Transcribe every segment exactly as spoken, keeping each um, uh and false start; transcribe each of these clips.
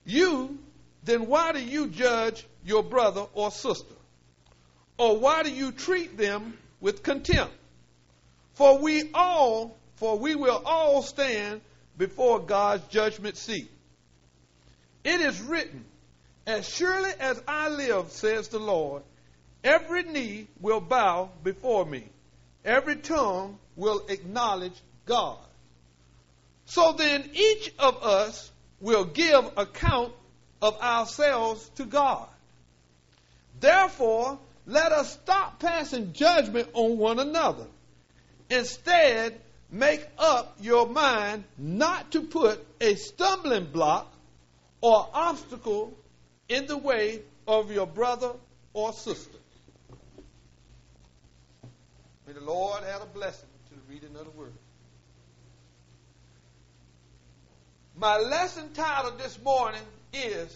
You, then why do you judge your brother or sister? Or why do you treat them with contempt? For we all, for we will all stand before God's judgment seat. It is written, as surely as I live, says the Lord, every knee will bow before me. Every tongue will acknowledge God. So then each of us will give account of ourselves to God. Therefore, let us stop passing judgment on one another. Instead, make up your mind not to put a stumbling block or obstacle in the way of your brother or sister. May the Lord add a blessing to the reading of the word. My lesson title this morning is,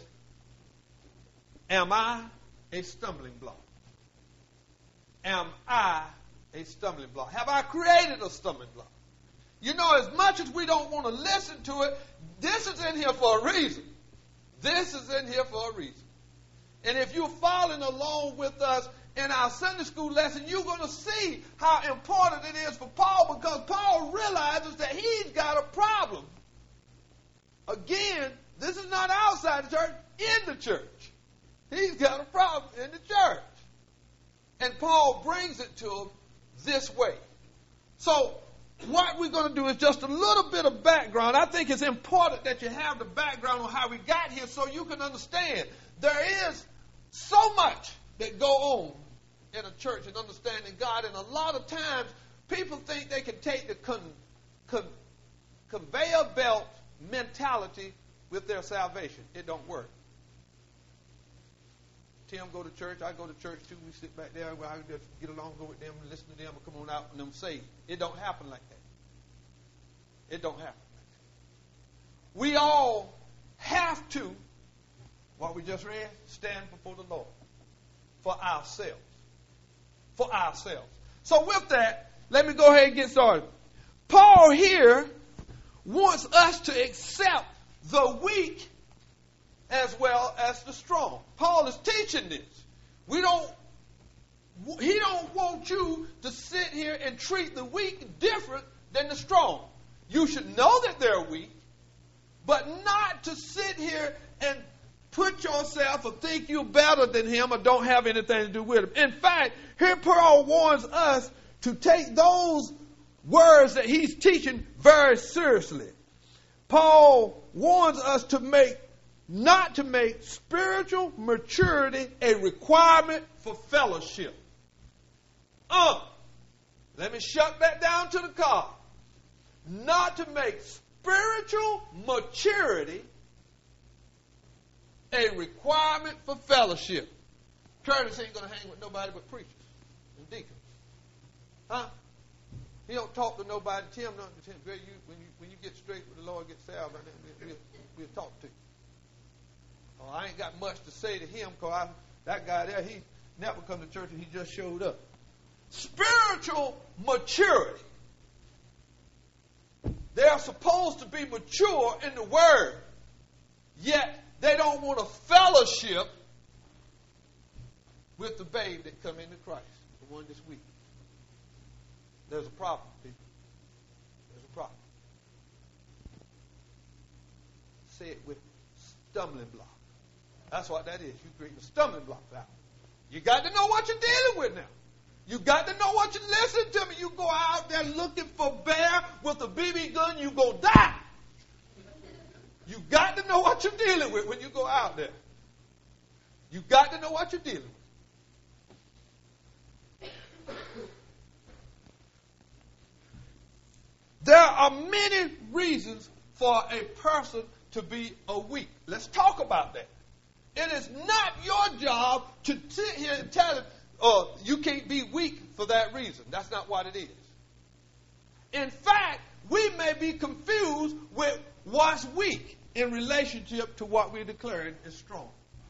Am I a stumbling block? Am I a stumbling block? Have I created a stumbling block? You know, as much as we don't want to listen to it, this is in here for a reason. This is in here for a reason. And if you're following along with us in our Sunday school lesson, you're going to see how important it is for Paul, because Paul realizes that he's got a problem. Again, this is not outside the church, in the church. He's got a problem in the church. And Paul brings it to him this way. So what we're going to do is just a little bit of background. I think it's important that you have the background on how we got here so you can understand. There is so much that go on in a church and understanding God, and a lot of times people think they can take the con, con, conveyor belt mentality with their salvation. It don't work. Tim go to church, I go to church too. We sit back there, I just get along, go with them, and listen to them, and come on out, and them saved. It don't happen like that. It don't happen like that. We all have to, what we just read, stand before the Lord for ourselves. For ourselves. So with that, let me go ahead and get started. Paul here wants us to accept the weak as well as the strong. Paul is teaching this. We don't, he don't want you to sit here and treat the weak different than the strong. You should know that they're weak, but not to sit here and put yourself or think you're better than him or don't have anything to do with him. In fact, here Paul warns us to take those words that he's teaching very seriously. Paul warns us to make not to make spiritual maturity a requirement for fellowship. Uh, let me shut that down to the car. Not to make spiritual maturity a requirement for fellowship. Curtis ain't going to hang with nobody but preachers and deacons. Huh? He don't talk to nobody. Tim, no, Tim you, when, you, when you get straight with the Lord, get salved, we'll, we'll, we'll talk to you. Oh, I ain't got much to say to him because that guy there, he never come to church and he just showed up. Spiritual maturity. They are supposed to be mature in the Word, yet they don't want to fellowship with the babe that come into Christ, the one this week. There's a problem, people. There's a problem. Say it with stumbling block. That's what that is. You create a stumbling block out. You got to know what you're dealing with now. You got to know what you're listening to me. You go out there looking for bear with a B B gun, you go die. You got to know what you're dealing with when you go out there. You got to know what you're dealing with. There are many reasons for a person to be a weak. Let's talk about that. It is not your job to sit here and tell him, oh, you can't be weak for that reason. That's not what it is. In fact, we may be confused with what's weak in relationship to what we're declaring is strong.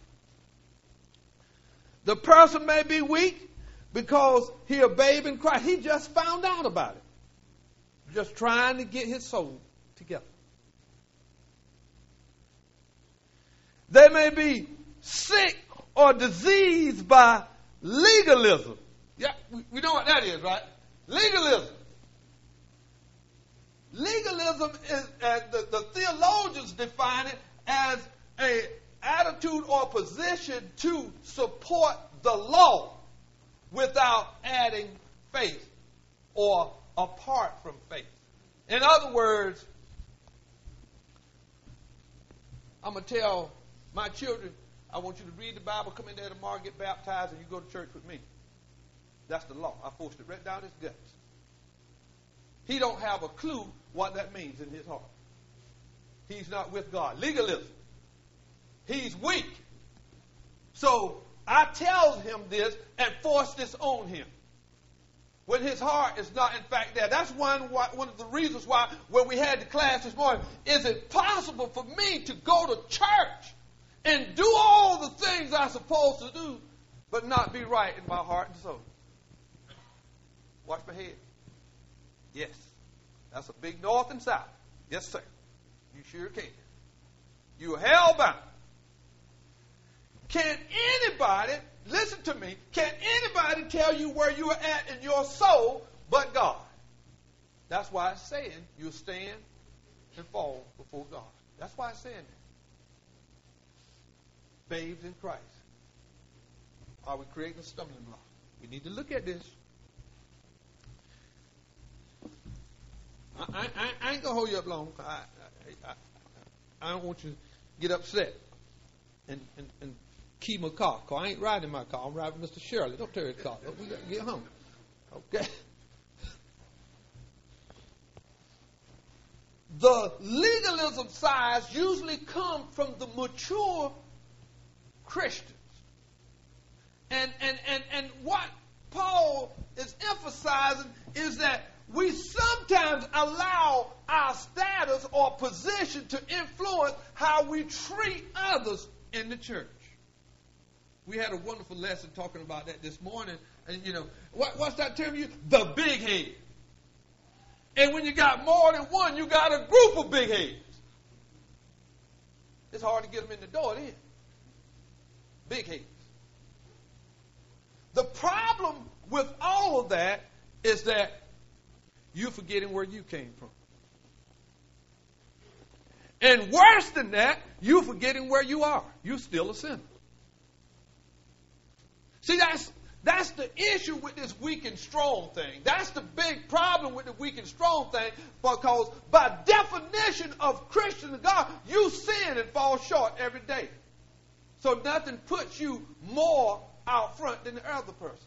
The person may be weak because he's a babe in Christ. He just found out about it. Just trying to get his soul together. They may be sick or diseased by legalism. Yeah, we, we know what that is, right? Legalism. Legalism is, as the, the theologians define it, as an attitude or position to support the law without adding faith or apart from faith. In other words, I'm going to tell my children, I want you to read the Bible, come in there tomorrow, get baptized, and you go to church with me. That's the law. I forced it right down his guts. He don't have a clue what that means in his heart. He's not with God. Legalism. He's weak. So I tell him this and force this on him, when his heart is not in fact there. That's one, one of the reasons why when we had the class this morning, is it possible for me to go to church and do all the things I'm supposed to do, but not be right in my heart and soul? Watch my head. Yes. That's a big north and south. Yes, sir. You sure can. You are hell-bound. Can anybody, listen to me, can anybody tell you where you are at in your soul but God? That's why it's saying you'll stand and fall before God. That's why it's saying that. Babes in Christ. Are we creating a stumbling block? We need to look at this. I, I, I ain't going to hold you up long. I, I, I, I don't want you to get upset and, and, and key my car. Cause I ain't riding my car. I'm riding Mister Shirley. Don't tear his car. We got to get home. Okay? The legalism sides usually come from the mature Christians. And, and, and, and what Paul is emphasizing is that we sometimes allow our status or position to influence how we treat others in the church. We had a wonderful lesson talking about that this morning. And, you know, what, what's that term you? The big head. And when you got more than one, you got a group of big heads. It's hard to get them in the door then. Big heads. The problem with all of that is that you're forgetting where you came from. And worse than that, you're forgetting where you are. You're still a sinner. See, that's that's the issue with this weak and strong thing. That's the big problem with the weak and strong thing, because by definition of Christian God, you sin and fall short every day. So nothing puts you more out front than the other person.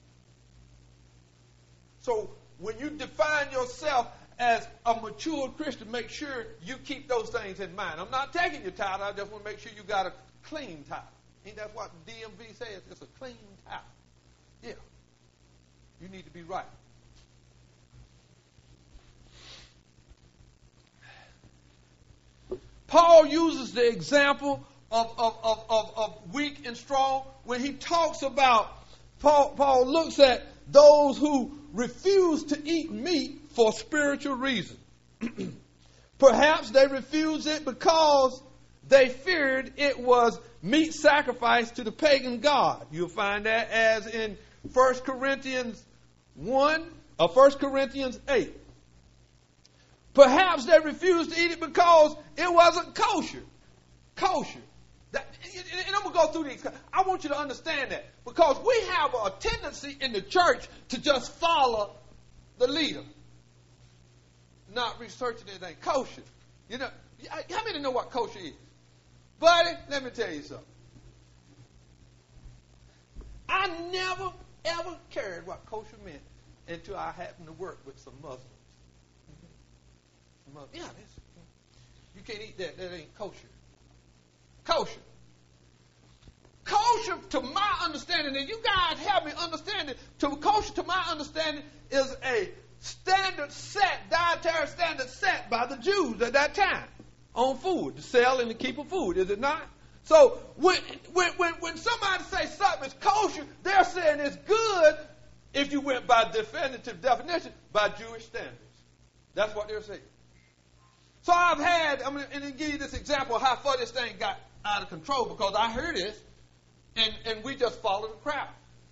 So when you define yourself as a mature Christian, make sure you keep those things in mind. I'm not taking your title. I just want to make sure you got a clean title. Ain't that what the D M V says? It's a clean title. Yeah. You need to be right. Paul uses the example of, of, of, of, of weak and strong when he talks about, Paul, Paul looks at those who refuse to eat meat for spiritual reasons. Perhaps they refused it because they feared it was meat sacrificed to the pagan god. You'll find that as in First Corinthians one or First Corinthians eight. Perhaps they refused to eat it because it wasn't kosher. Kosher. That, and I'm going to go through these. I want you to understand that. Because we have a tendency in the church to just follow the leader. Not researching anything. Kosher. You know, how many know what kosher is? Buddy, let me tell you something. I never, ever cared what kosher meant until I happened to work with some Muslims. Some Muslims. Yeah, that's, you can't eat that. That ain't kosher. Kosher. Kosher, to my understanding, and you guys help me understand it, to kosher, to my understanding, is a standard set, dietary standard set by the Jews at that time on food, to sell and to keep of food, is it not? So when when when, when somebody says something is kosher, they're saying it's good if you went by definitive definition, by Jewish standards. That's what they're saying. So I've had, I'm going to give you this example of how far this thing got out of control because I hear this, and, and we just follow the crowd.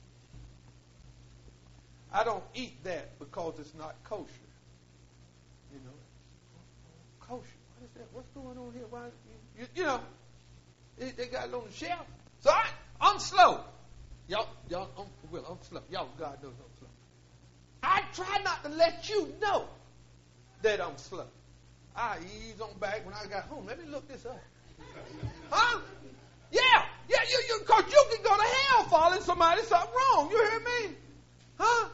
I don't eat that because it's not kosher. You know, kosher. What is that? What's going on here? Why, you, you, you know, they, they got it on the shelf. So I, I'm slow. Y'all, y'all, I'm, well, I'm slow. Y'all, God knows I'm slow. I try not to let you know that I'm slow. I ease on back when I got home. Let me look this up. Huh? Yeah, yeah, you, you, cause you can go to hell following somebody something wrong. You hear me? Huh?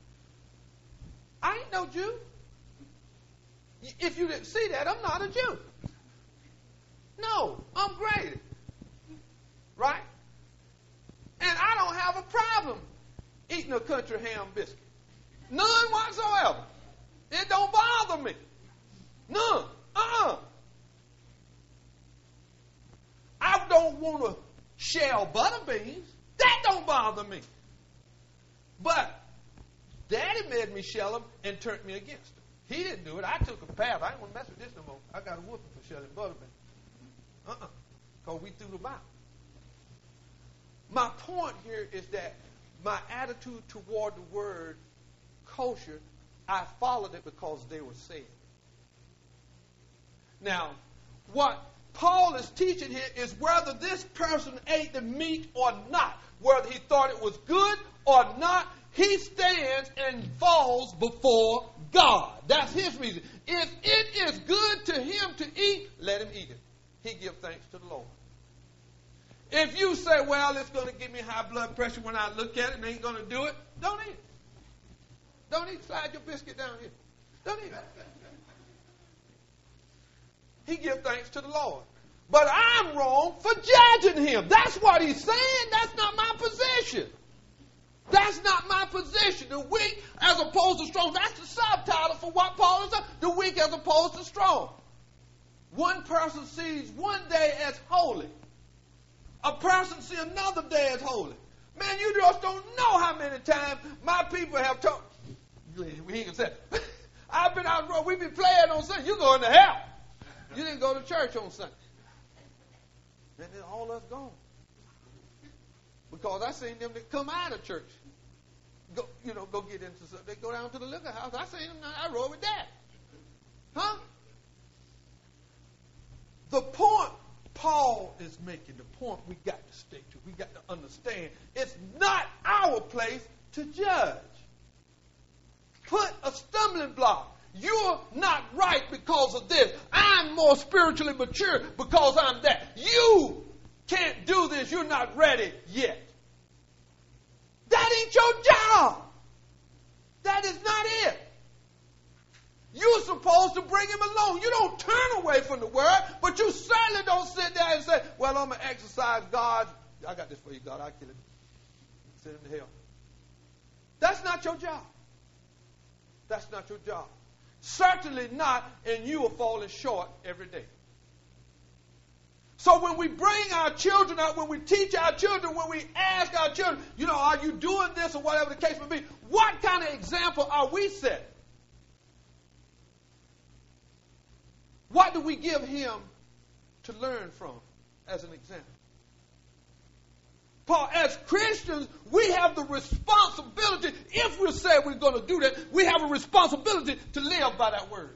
I ain't no Jew. If you didn't see that, I'm not a Jew. No, I'm graded. Right? And I don't have a problem eating a country ham biscuit. None whatsoever. It don't bother me. None. Uh-uh. I don't want to shell butter beans. That don't bother me. But Daddy made me shell them and turned me against them. He didn't do it. I took a path. I ain't want to mess with this no more. I got a whooping for shelling butter beans. Uh-uh. Because we threw them out. My point here is that my attitude toward the word kosher, I followed it because they were said. Now, what Paul is teaching here is whether this person ate the meat or not, whether he thought it was good or not, he stands and falls before God. That's his reason. If it is good to him to eat, let him eat it. He gives thanks to the Lord. If you say, well, it's going to give me high blood pressure when I look at it and ain't going to do it, don't eat it. Don't eat. Slide your biscuit down here. Don't eat it. He gives thanks to the Lord. But I'm wrong for judging him. That's what he's saying. That's not my position. That's not my position. The weak as opposed to strong. That's the subtitle for what Paul is saying. The weak as opposed to strong. One person sees one day as holy. A person sees another day as holy. Man, you just don't know how many times my people have told. We can say, I've been out the road. We've been playing on Sunday. You going to hell. You didn't go to church on Sunday. And then all of us gone. Because I seen them that come out of church. Go, you know, go get into something. They go down to the liquor house. I seen them. I rode with that. Huh? The point Paul is making, the point we got to stick to, we got to understand, it's not our place to judge. Put a stumbling block. You're not right because of this. I'm more spiritually mature because I'm that. You can't do this. You're not ready yet. That ain't your job. That is not it. You're supposed to bring him along. You don't turn away from the word, but you certainly don't sit there and say, well, I'm going to exercise God. I got this for you, God. I'll kill him. Send him to hell. That's not your job. That's not your job. Certainly not, and you are falling short every day. So when we bring our children out, when we teach our children, when we ask our children, you know, are you doing this or whatever the case may be, what kind of example are we setting? What do we give him to learn from as an example? Paul, as Christians, we have the responsibility, if we say we're going to do that, we have a responsibility to live by that word.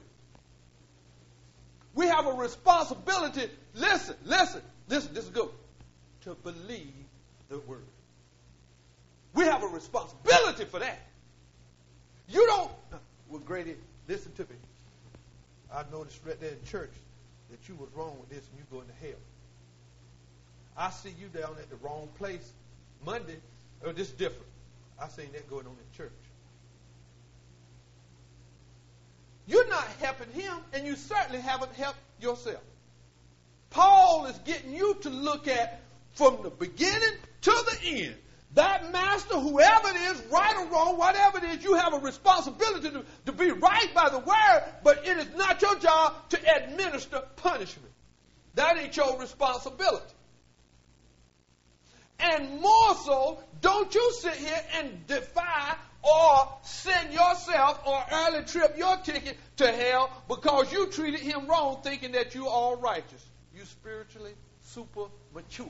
We have a responsibility, listen, listen, listen, this is good, to believe the word. We have a responsibility for that. You don't, well, Grady, listen to me. I noticed right there in church that you was wrong with this and you going to hell. I see you down at the wrong place Monday. Oh, this is different. I seen that going on in church. You're not helping him, and you certainly haven't helped yourself. Paul is getting you to look at from the beginning to the end. That master, whoever it is, right or wrong, whatever it is, you have a responsibility to, to be right by the word, but it is not your job to administer punishment. That ain't your responsibility. And more so, don't you sit here and defy or send yourself or early trip your ticket to hell because you treated him wrong thinking that you're all righteous. You spiritually super mature.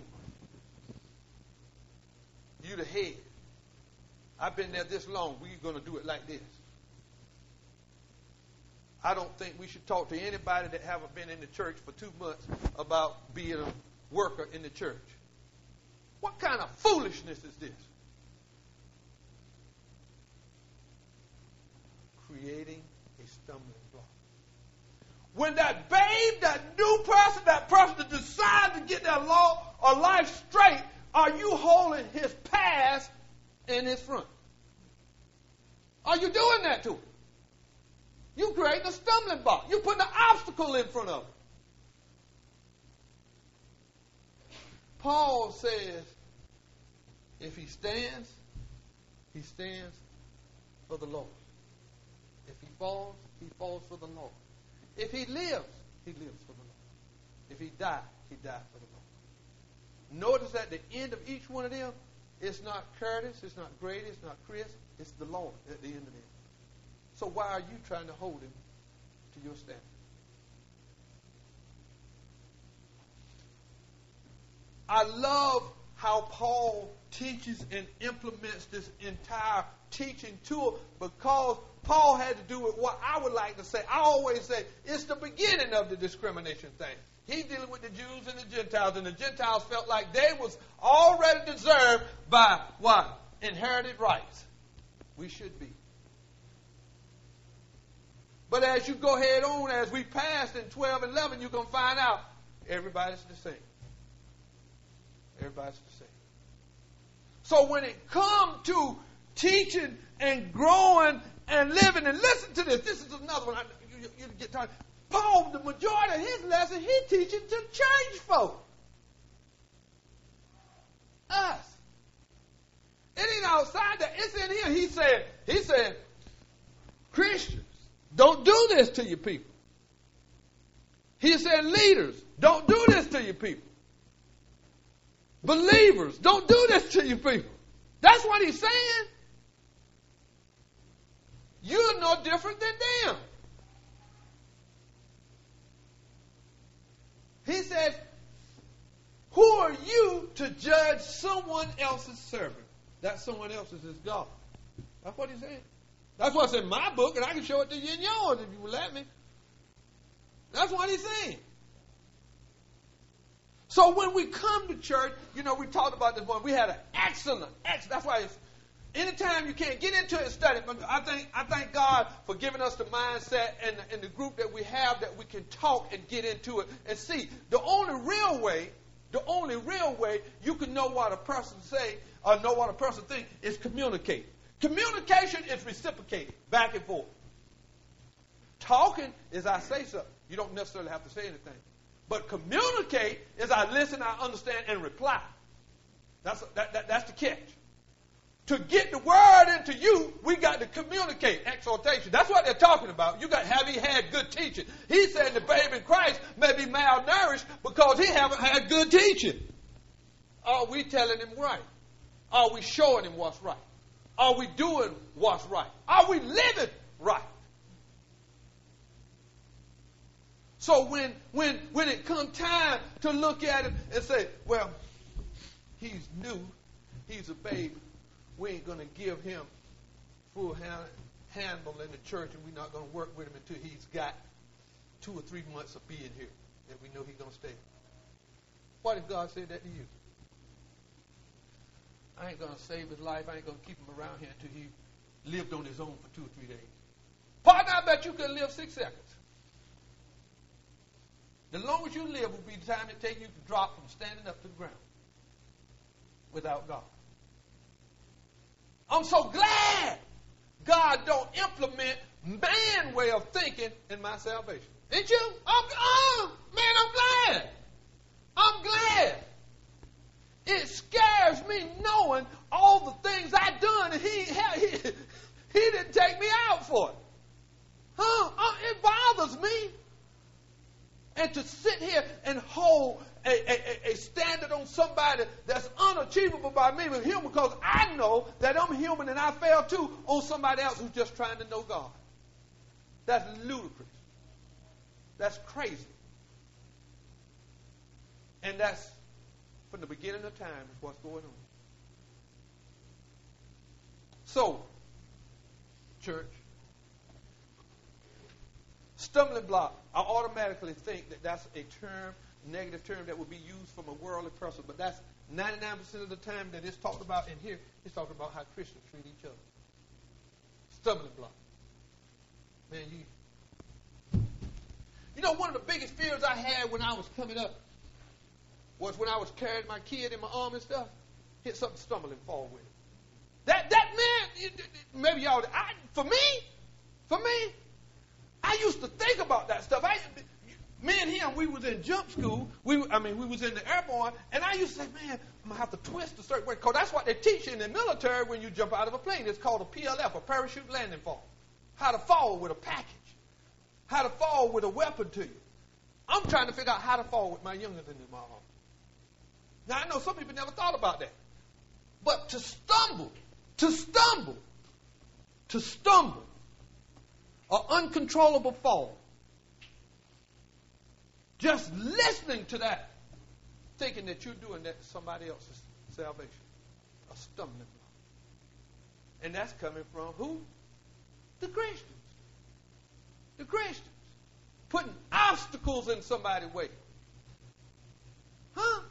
You the head. I've been there this long. We're going to do it like this. I don't think we should talk to anybody that haven't been in the church for two months about being a worker in the church. What kind of foolishness is this? Creating a stumbling block. When that babe, that new person, that person that decides to get their law or life straight, are you holding his past in his front? Are you doing that to him? You creating a stumbling block. You putting an obstacle in front of him. Paul says, if he stands, he stands for the Lord. If he falls, he falls for the Lord. If he lives, he lives for the Lord. If he dies, he dies for the Lord. Notice at the end of each one of them, it's not Curtis, it's not Grady, it's not Chris, it's the Lord at the end of them. So why are you trying to hold him to your standard? I love how Paul teaches and implements this entire teaching tool, because Paul had to do with what I would like to say. I always say it's the beginning of the discrimination thing. He's dealing with the Jews and the Gentiles, and the Gentiles felt like they was already deserved by what? Inherited rights. We should be. But as you go ahead on, as we passed in twelve and eleven, you're going to find out everybody's the same. Everybody's the same. So when it comes to teaching and growing and living, and listen to this, this is another one. I, you, you get tired. Paul, the majority of his lesson, he's teaching to church folk. Us. It ain't outside that. It's in here. He said, he said, Christians, don't do this to your people. He said, leaders, don't do this to your people. Believers, don't do this to your people. That's what he's saying. You're no different than them. He says, who are you to judge someone else's servant? That someone else's is God. That's what he's saying. That's what's in my book, and I can show it to you in yours if you will let me. That's what he's saying. So when we come to church, you know, we talked about this one. We had an excellent, excellent. That's why it's, anytime you can't get into it and study, but I think I thank God for giving us the mindset and, and the group that we have that we can talk and get into it and see. The only real way, the only real way you can know what a person say or know what a person think is communicate. Communication is reciprocated, back and forth. Talking is I say something. You don't necessarily have to say anything. But communicate is I listen, I understand, and reply. That's, that, that, that's the catch. To get the word into you, we got to communicate. Exhortation. That's what they're talking about. You got, have he had good teaching? He said the babe in Christ may be malnourished because he haven't had good teaching. Are we telling him right? Are we showing him what's right? Are we doing what's right? Are we living right? So when when when it comes time to look at him and say, well, he's new, he's a baby, we ain't going to give him full hand, handle in the church, and we're not going to work with him until he's got two or three months of being here, and we know he's going to stay. What if God said that to you? I ain't going to save his life. I ain't going to keep him around here until he lived on his own for two or three days. Partner, I bet you could live six seconds. The longest you live will be the time it takes you to drop from standing up to the ground without God. I'm so glad God don't implement man way of thinking in my salvation. Ain't you? I'm, oh, man, I'm glad. I'm glad. It scares me knowing all the things I've done, and he, he, he didn't take me out for it. Huh? Uh, it bothers me. And to sit here and hold a, a, a standard on somebody that's unachievable by me with him, because I know that I'm human and I fail too, on somebody else who's just trying to know God. That's ludicrous. That's crazy. And that's from the beginning of time is what's going on. So, church, stumbling block, I automatically think that that's a term, negative term that would be used from a worldly person, but that's ninety-nine percent of the time that it's talked about in here, it's talking about how Christians treat each other. Stumbling block. Man, you... You know, one of the biggest fears I had when I was coming up was when I was carrying my kid in my arm and stuff, hit something, stumble and fall with it. That, that man, maybe y'all, I, for me, for me, I used to think about that stuff. I, me and him, we was in jump school. We, I mean, we was in the airborne, and I used to say, man, I'm going to have to twist a certain way, because that's what they teach you in the military when you jump out of a plane. It's called a P L F, a parachute landing fall. How to fall with a package. How to fall with a weapon to you. I'm trying to figure out how to fall with my younger than in my arm. Now, I know some people never thought about that. But to stumble, to stumble, to stumble, an uncontrollable fall, just listening to that, thinking that you're doing that to somebody else's salvation, a stumbling block. And that's coming from who? The Christians. The Christians. Putting obstacles in somebody's way. Huh?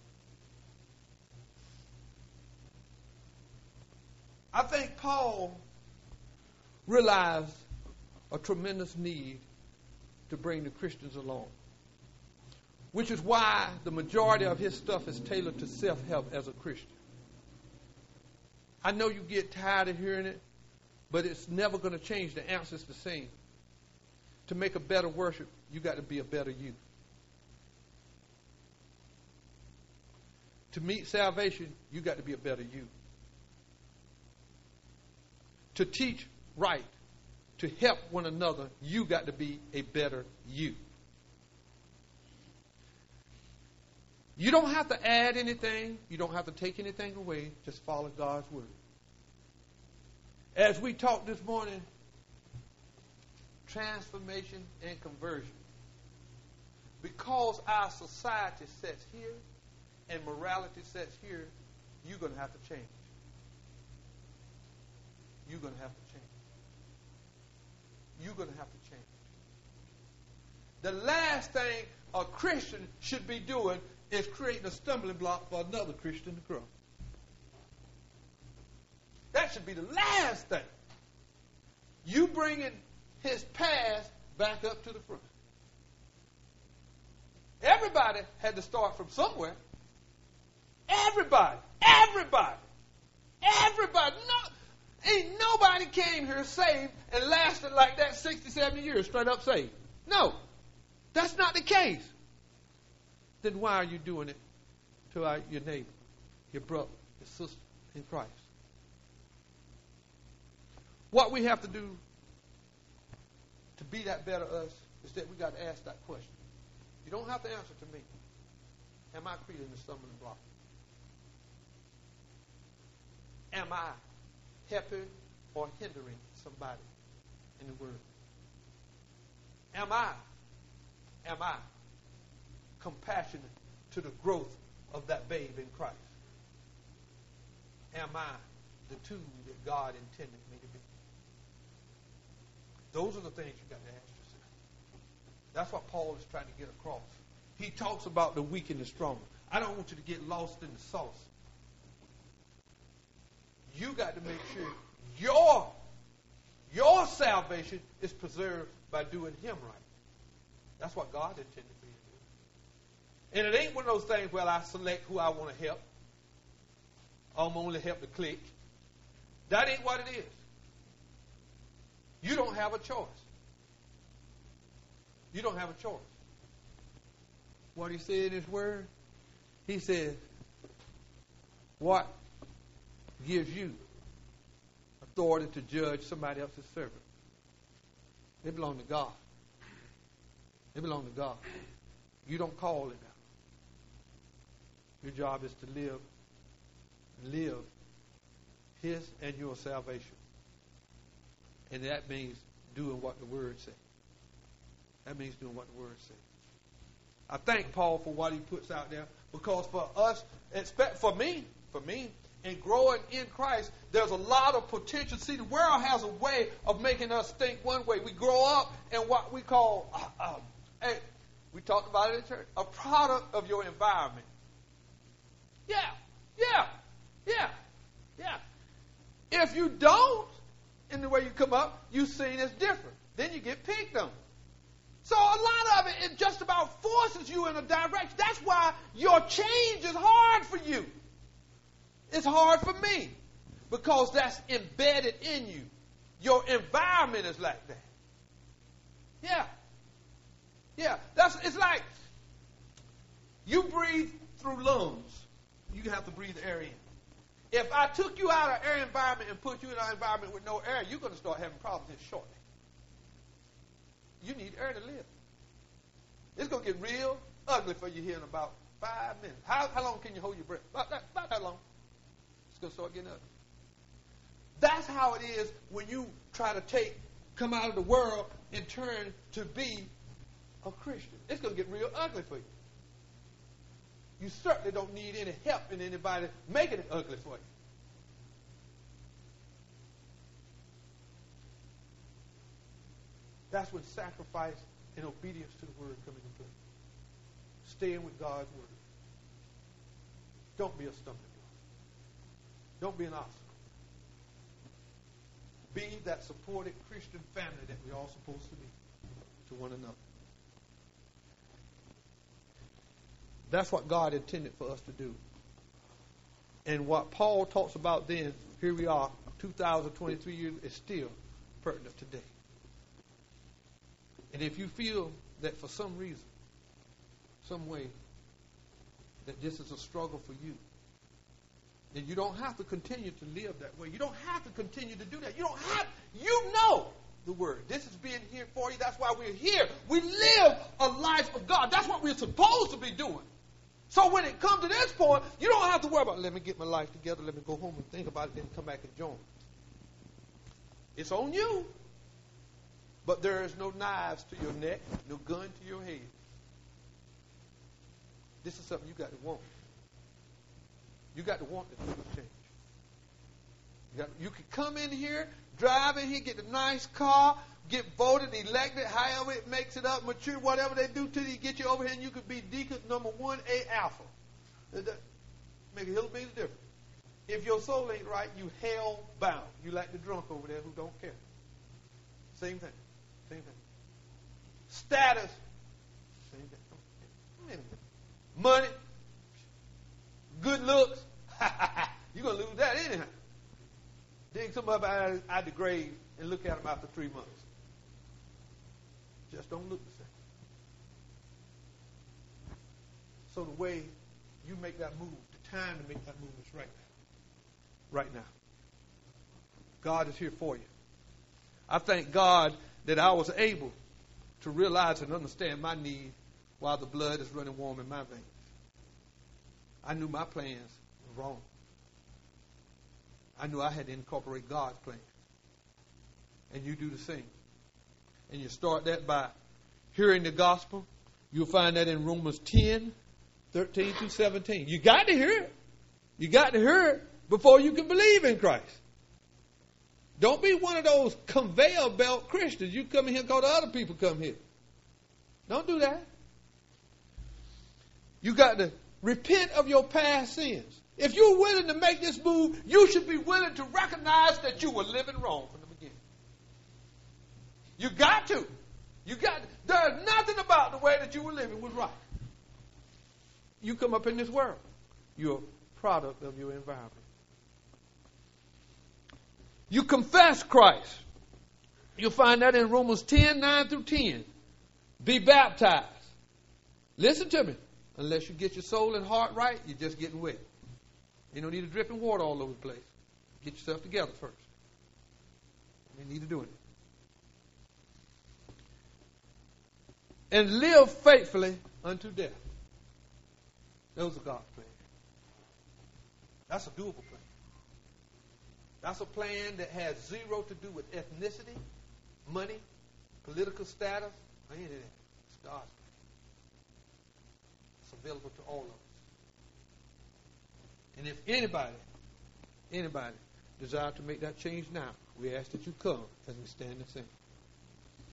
I think Paul realized a tremendous need to bring the Christians along, which is why the majority of his stuff is tailored to self-help as a Christian. I know you get tired of hearing it, but it's never going to change. The answer's the same. To make a better worship, you got to be a better you. To meet salvation, you got to be a better you. To teach right, to help one another, you got to be a better you. You don't have to add anything. You don't have to take anything away. Just follow God's word. As we talked this morning, transformation and conversion. Because our society sets here and morality sets here, you're going to have to change. You're going to have to change. You're going to have to change. The last thing a Christian should be doing is creating a stumbling block for another Christian to grow. That should be the last thing. You bringing his past back up to the front. Everybody had to start from somewhere. Everybody. Everybody. Everybody. No, ain't nobody came here saved and lasted like that sixty, seventy years straight up saved. No. That's not the case. Then why are you doing it to our, your neighbor, your brother, your sister in Christ? What we have to do to be that better us is that we got to ask that question. You don't have to answer to me. Am I creating a stumbling block? Am I helping or hindering somebody in the word? Am I, am I compassionate to the growth of that babe in Christ? Am I the tool that God intended me to be? Those are the things you got to ask yourself. That's what Paul is trying to get across. He talks about the weak and the strong. I don't want you to get lost in the sauce. You got to make sure your, your salvation is preserved by doing him right. That's what God intended for you to do. And it ain't one of those things where I select who I want to help. I'm only help the clique. That ain't what it is. You don't have a choice. You don't have a choice. What he said in his word, he said, what gives you authority to judge somebody else's servant? They belong to God. They belong to God. You don't call it out. Your job is to live, live his and your salvation. And that means doing what the word says. That means doing what the word says. I thank Paul for what he puts out there, Because for us, expect for me, for me, in growing in Christ, there's a lot of potential. See, the world has a way of making us think one way. We grow up in what we call, uh, um, hey, we talked about it in church, a product of your environment. Yeah, yeah, yeah, yeah. If you don't, in the way you come up, you're seen as different. Then you get picked on. So a lot of it, it just about forces you in a direction. That's why your change is hard for you. It's hard for me because that's embedded in you. Your environment is like that. Yeah. Yeah. That's it's like you breathe through lungs. You have to breathe air in. If I took you out of air environment and put you in an environment with no air, you're going to start having problems here shortly. You need air to live. It's going to get real ugly for you here in about five minutes. How, how long can you hold your breath? About that, about that long. It's going to start getting ugly. That's how it is when you try to take, come out of the world and turn to be a Christian. It's going to get real ugly for you. You certainly don't need any help in anybody making it ugly for you. That's when sacrifice and obedience to the word come into play. Staying with God's word. Don't be a stumbling block. Don't be an obstacle. Be that supported Christian family that we're all supposed to be to one another. That's what God intended for us to do. And what Paul talks about then, here we are, two thousand twenty-three years, is still pertinent today. And if you feel that for some reason, some way, that this is a struggle for you, then you don't have to continue to live that way. You don't have to continue to do that. You don't have, you know the word. This is being here for you. That's why we're here. We live a life of God. That's what we're supposed to be doing. So when it comes to this point, you don't have to worry about, let me get my life together, let me go home and think about it, then come back and join. It's on you. But there is no knives to your neck, no gun to your head. This is something you got to want. You got to want to do the change. You, got, you can come in here, drive in here, get a nice car, get voted, elected, however it makes it up, mature, whatever they do to you, get you over here, and you could be deacon number one A alpha. That, that make a hill of beans difference. If your soul ain't right, you hell bound. You like the drunk over there who don't care. Same thing. Same thing. Status. Same thing. Money. Good looks. You're going to lose that anyhow. Dig somebody out of, out of the grave and look at them after three months. Just don't look the same. So the way you make that move, the time to make that move is right now. Right now. God is here for you. I thank God that I was able to realize and understand my need while the blood is running warm in my veins. I knew my plans were wrong. I knew I had to incorporate God's plans. And you do the same. And you start that by hearing the gospel. You'll find that in Romans ten, thirteen through seventeen. You got to hear it. You got to hear it before you can believe in Christ. Don't be one of those conveyor belt Christians. You come in here because the other people come here. Don't do that. You got to repent of your past sins. If you're willing to make this move, you should be willing to recognize that you were living wrong from the beginning. You got to. You got to. There's nothing about the way that you were living was right. You come up in this world. You're a product of your environment. You confess Christ. You'll find that in Romans ten, nine through ten. Be baptized. Listen to me. Unless you get your soul and heart right, you're just getting wet. You don't need a dripping water all over the place. Get yourself together first. You need to do it. And live faithfully unto death. Those are God's plans. That's a doable plan. That's a plan that has zero to do with ethnicity, money, political status, or any of that. It's God's plan. It's available to all of us. And if anybody, anybody desire to make that change now, we ask that you come as we stand and sing.